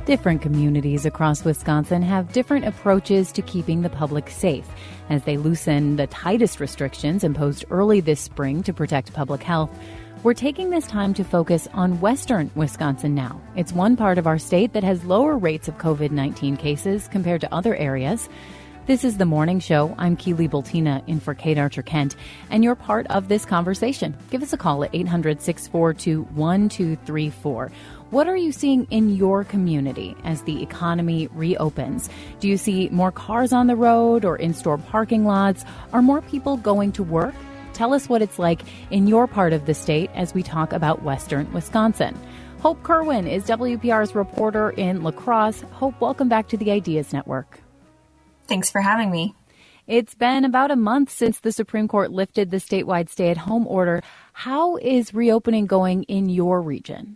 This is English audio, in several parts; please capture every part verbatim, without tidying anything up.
Different communities across Wisconsin have different approaches to keeping the public safe. As they loosen the tightest restrictions imposed early this spring to protect public health, we're taking this time to focus on western Wisconsin now. It's one part of our state that has lower rates of covid nineteen cases compared to other areas. This is The Morning Show. I'm Keely Bultina in for Kate Archer-Kent, and you're part of this conversation. Give us a call at eight hundred, six four two, one two three four. What are you seeing in your community as the economy reopens? Do you see more cars on the road or in-store parking lots? Are more people going to work? Tell us what it's like in your part of the state as we talk about western Wisconsin. Hope Kerwin is W P R's reporter in La Crosse. Hope, welcome back to the Ideas Network. Thanks for having me. It's been about a month since the Supreme Court lifted the statewide stay-at-home order. How is reopening going in your region?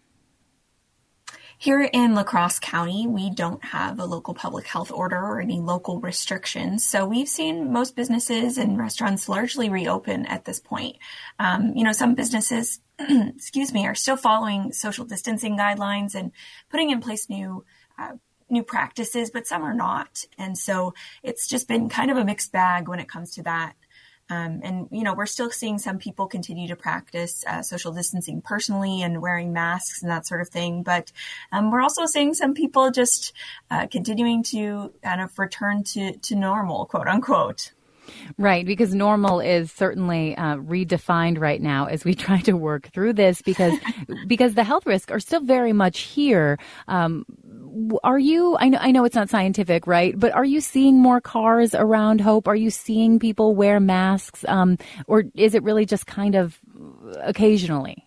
Here in La Crosse County, we don't have a local public health order or any local restrictions. So we've seen most businesses and restaurants largely reopen at this point. Um, you know, some businesses, excuse me, are still following social distancing guidelines and putting in place new uh, new practices, but some are not. And so it's just been kind of a mixed bag when it comes to that. Um, and, you know, we're still seeing some people continue to practice uh, social distancing personally and wearing masks and that sort of thing. But um, we're also seeing some people just uh, continuing to kind of return to, to normal, quote unquote. Right, because normal is certainly uh, redefined right now as we try to work through this because because the health risks are still very much here. Um, are you, I know, I know it's not scientific, right? But are you seeing more cars around, Hope? Are you seeing people wear masks? Um, or is it really just kind of occasionally?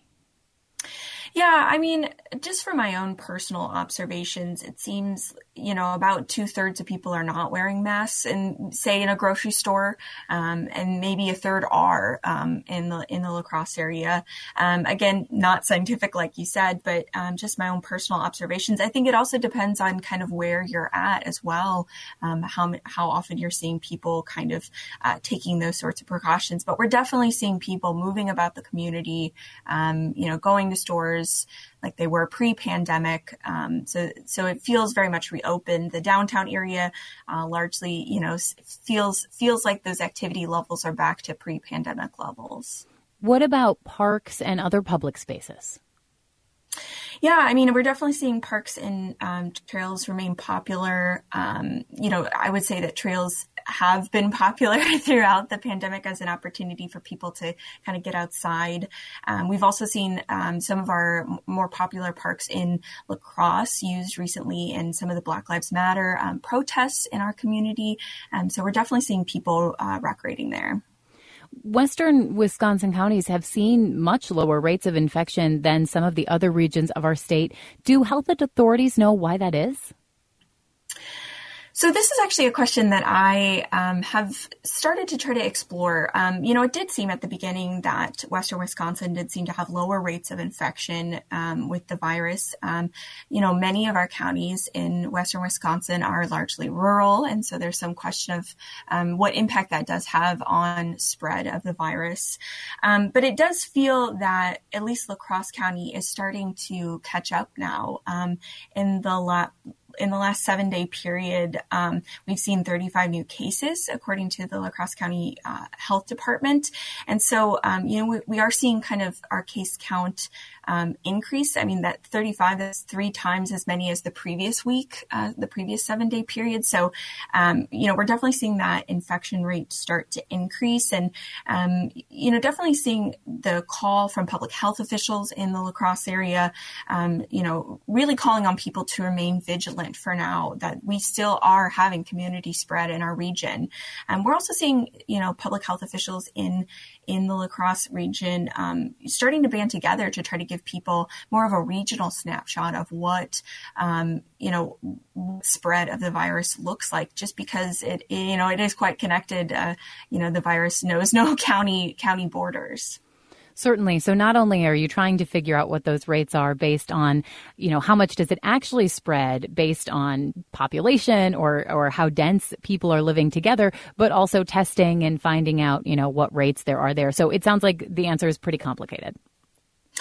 Yeah, I mean, just from my own personal observations, it seems, you know, about two thirds of people are not wearing masks in, say, in a grocery store, um, and maybe a third are um, in the in the La Crosse area. Um, again, not scientific, like you said, but um, just my own personal observations. I think it also depends on kind of where you're at as well, um, how how often you're seeing people kind of uh, taking those sorts of precautions. But we're definitely seeing people moving about the community, um, you know, going to stores like they were pre-pandemic. Um, so, so it feels very much reopened. The downtown area, uh, largely, you know, feels, feels like those activity levels are back to pre-pandemic levels. What about parks and other public spaces? Yeah, I mean, we're definitely seeing parks and um, trails remain popular. Um, you know, I would say that trails have been popular throughout the pandemic as an opportunity for people to kind of get outside. Um, we've also seen um, some of our m- more popular parks in La Crosse used recently in some of the Black Lives Matter um, protests in our community. Um, so we're definitely seeing people uh, recreating there. Western Wisconsin counties have seen much lower rates of infection than some of the other regions of our state. Do health authorities know why that is? So this is actually a question that I um, have started to try to explore. Um, you know, it did seem at the beginning that Western Wisconsin did seem to have lower rates of infection um, with the virus. Um, you know, many of our counties in Western Wisconsin are largely rural, and so there's some question of um, what impact that does have on spread of the virus. Um, but it does feel that at least La Crosse County is starting to catch up now. Um, in the la- In the last seven day period, um, we've seen thirty-five new cases, according to the La Crosse County uh, Health Department. And so, um, you know, we, we are seeing kind of our case count um, increase. I mean, that thirty-five is three times as many as the previous week, uh, the previous seven day period. So, um, you know, we're definitely seeing that infection rate start to increase. And, um, you know, definitely seeing the call from public health officials in the La Crosse area, um, you know, really calling on people to remain vigilant for now, that we still are having community spread in our region. And um, we're also seeing, you know, public health officials in in the La Crosse region um, starting to band together to try to give people more of a regional snapshot of what, um, you know, spread of the virus looks like, just because it, you know, it is quite connected. Uh, you know, the virus knows no county county borders. Certainly. So not only are you trying to figure out what those rates are based on, you know, how much does it actually spread based on population or, or how dense people are living together, but also testing and finding out, you know, what rates there are there. So it sounds like the answer is pretty complicated.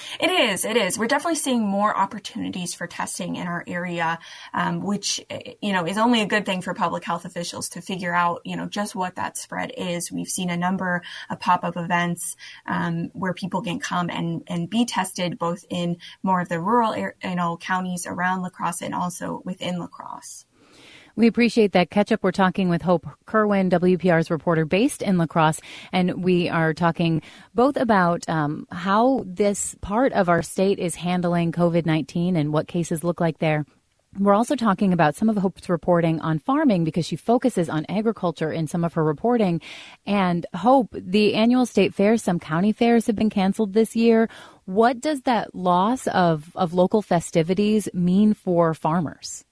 It is. It is. We're definitely seeing more opportunities for testing in our area, um, which, you know, is only a good thing for public health officials to figure out, you know, just what that spread is. We've seen a number of pop-up events um, where people can come and, and be tested both in more of the rural, you know, counties around La Crosse and also within La Crosse. We appreciate that catch-up. We're talking with Hope Kerwin, W P R's reporter based in La Crosse, and we are talking both about um, how this part of our state is handling COVID nineteen and what cases look like there. We're also talking about some of Hope's reporting on farming because she focuses on agriculture in some of her reporting. And Hope, the annual state fairs, some county fairs have been canceled this year. What does that loss of, of local festivities mean for farmers?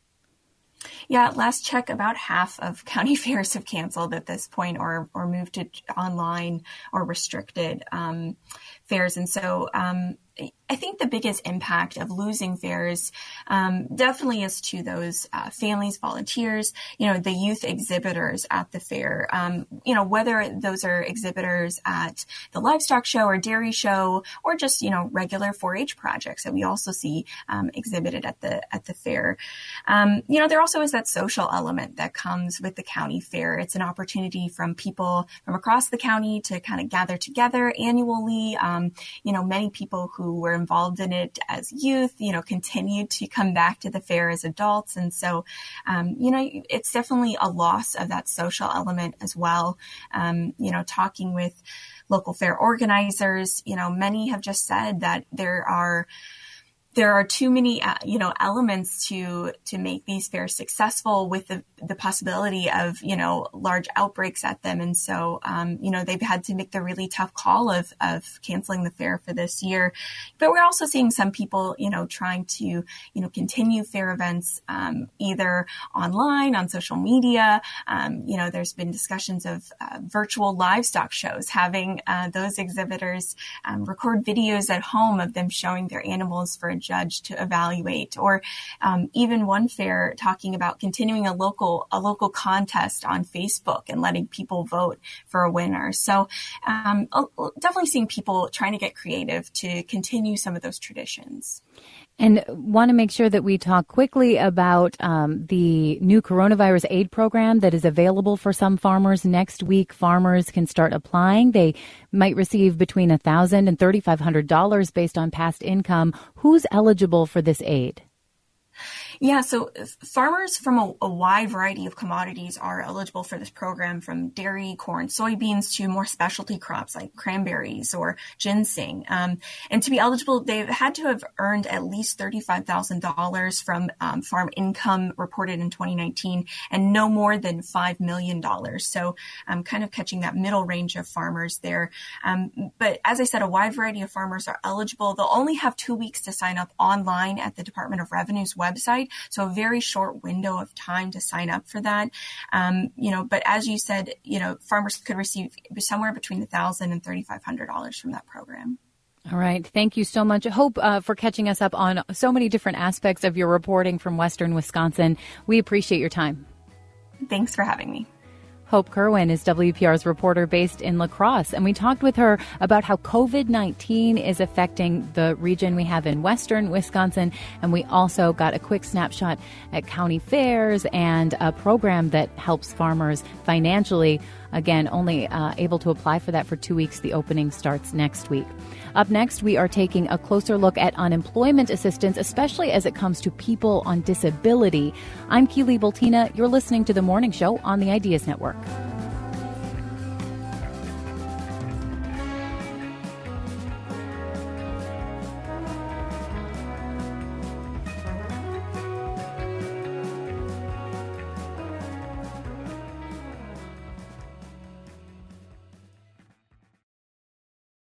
Yeah, last check, about half of county fairs have canceled at this point or or moved to online or restricted um, fairs. And so um, I think the biggest impact of losing fairs um, definitely is to those uh, families, volunteers, you know, the youth exhibitors at the fair, um, you know, whether those are exhibitors at the livestock show or dairy show or just, you know, regular four H projects that we also see um, exhibited at the at the fair. Um, you know, there also is that social element that comes with the county fair. It's an opportunity from people from across the county to kind of gather together annually. Um, you know, many people who who were involved in it as youth, you know, continue to come back to the fair as adults. And so, um, you know, it's definitely a loss of that social element as well. Um, you know, talking with local fair organizers, you know, many have just said that there are There are too many, uh, you know, elements to to make these fairs successful with the, the possibility of, you know, large outbreaks at them. And so, um, you know, they've had to make the really tough call of of canceling the fair for this year. But we're also seeing some people, you know, trying to, you know, continue fair events um, either online, on social media. Um, you know, there's been discussions of uh, virtual livestock shows, having uh, those exhibitors um, record videos at home of them showing their animals for a judge to evaluate, or um, even one fair talking about continuing a local a local contest on Facebook and letting people vote for a winner. So um, definitely seeing people trying to get creative to continue some of those traditions. And want to make sure that we talk quickly about um, the new coronavirus aid program that is available for some farmers. Next week, farmers can start applying. They might receive between one thousand dollars and three thousand five hundred dollars based on past income. Who's eligible for this aid? Yeah, so farmers from a, a wide variety of commodities are eligible for this program, from dairy, corn, soybeans to more specialty crops like cranberries or ginseng. Um, and to be eligible, they've had to have earned at least thirty-five thousand dollars from um, farm income reported in twenty nineteen and no more than five million dollars. So um, kind of catching that middle range of farmers there. Um, but as I said, a wide variety of farmers are eligible. They'll only have two weeks to sign up online at the Department of Revenue's website. So a very short window of time to sign up for that. Um, you know, but as you said, you know, farmers could receive somewhere between one thousand dollars and three thousand five hundred dollars from that program. All right. Thank you so much. Hope, uh, for catching us up on so many different aspects of your reporting from Western Wisconsin. We appreciate your time. Thanks for having me. Hope Kerwin is W P R's reporter based in La Crosse, and we talked with her about how COVID nineteen is affecting the region we have in Western Wisconsin, and we also got a quick snapshot at county fairs and a program that helps farmers financially. Again, only uh, able to apply for that for two weeks. The opening starts next week. Up next, we are taking a closer look at unemployment assistance, especially as it comes to people on disability. I'm Keely Bultina. You're listening to The Morning Show on the Ideas Network.